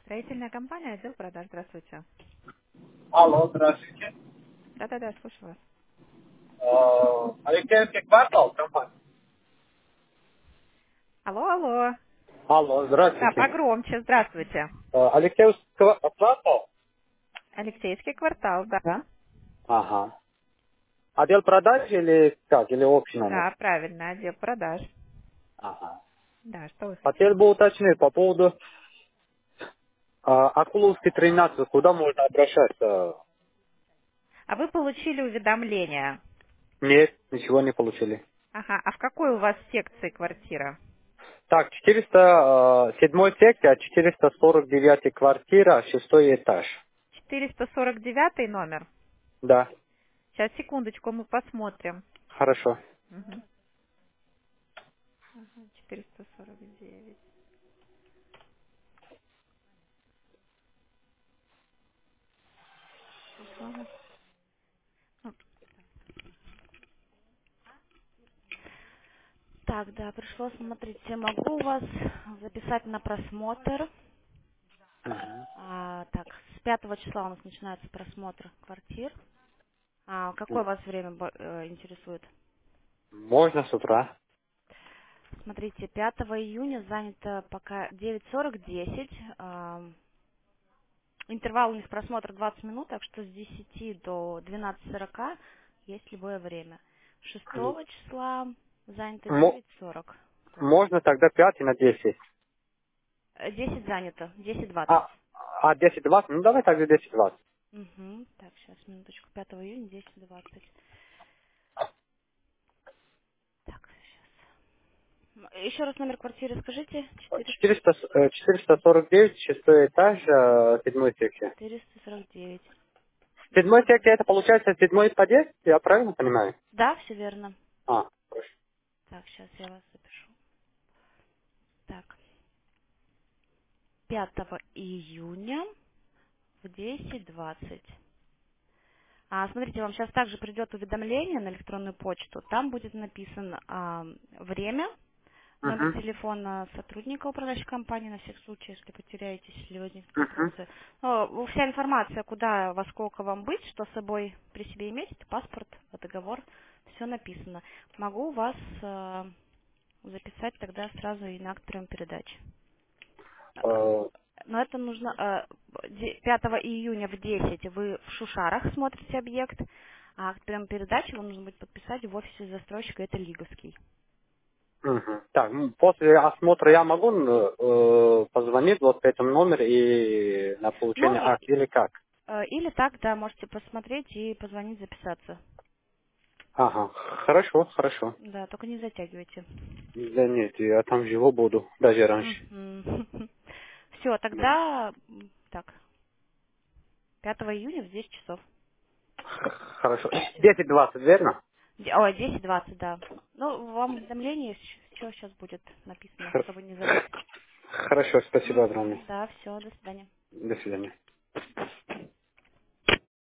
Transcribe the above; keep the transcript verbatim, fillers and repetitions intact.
Строительная компания, отдел продаж. Здравствуйте. Алло, здравствуйте. Да-да-да, слушаю вас. Э, Алексеевский квартал, компания. Алло, алло. Алло, Да, здравствуйте. погромче. Здравствуйте. Э, Алексеевский ква- квартал? Алексеевский квартал, да. Ага. Отдел продаж или как? Или общий номер? Да, правильно, отдел продаж. Ага. Да, что вы Хотел хотели? бы уточнить по поводу э, Акуловский тринадцать. Куда можно обращаться? А вы получили уведомление? Нет, ничего не получили. Ага, а в какой у вас секции квартира? Так, четыреста седьмой сектор, четыреста сорок девятая квартира, шестой этаж. четыреста сорок девятый номер. Да, Сейчас, секундочку, мы посмотрим. хорошо. Мгм. Ага, четыреста сорок девять. Светлана. Ну, Так, да, пришло, смотрите, могу вас записать на просмотр. Ага. А, так, с пятого числа у нас начинается просмотр квартир. А какое вас время бо- э, интересует? Можно с утра. Смотрите, пятого июня занято пока девять сорок десять. Ам, интервал у них просмотра двадцать минут, так что с десяти до двенадцати сорока есть любое время. Шестого числа занято Мо- девять сорок. можно тогда пятый на десять. Э, десять занято, десять двадцать. А, а десять двадцать? Ну давай тогда десять двадцать. Угу. Так, сейчас, минуточку. пятого июня, десять двадцать. Так, сейчас. Еще раз номер квартиры скажите. четыреста четыреста, э, четыреста сорок девять, шестой этаж, э, седьмой сектор. четыреста сорок девять. Седьмой сектор это получается седьмой подъезд, я правильно понимаю? Да, все верно. А, хорошо. Так, сейчас я вас запишу. Так, пятого июня в десять двадцать. А, смотрите, вам сейчас также придет уведомление на электронную почту. Там будет написано а, время, номер Угу, телефона сотрудника управляющей компании на всех случаев, если потеряетесь или возникнут угу. вопросы. Ну, вся информация, куда, во сколько вам быть, что с собой при себе иметь, это паспорт, договор, все написано. Могу вас а, записать тогда сразу и на акт прием-передачи. Э, Но это нужно э, де- пятого июня в десять вы в Шушарах смотрите объект, а акт прием-передачи вам нужно будет подписать в офисе застройщика, это Лиговский. мгм. Так, ну, после осмотра я могу э, позвонить вот по этому номеру и на Ну, получение и- акта или как? э, или так, да, можете посмотреть и позвонить, записаться. Ага, хорошо, хорошо. Да, только не затягивайте. Да нет, я там живу буду, даже раньше. Все, Да. тогда, м, так, пятого июня в десять часов. Х- Хорошо. Все. десять двадцать, верно? Ой, десять двадцать, да. Ну, вам уведомление, все сейчас будет написано, Хор- чтобы не забыть. Хорошо, спасибо огромное. Мгм, да, все, до свидания. До свидания.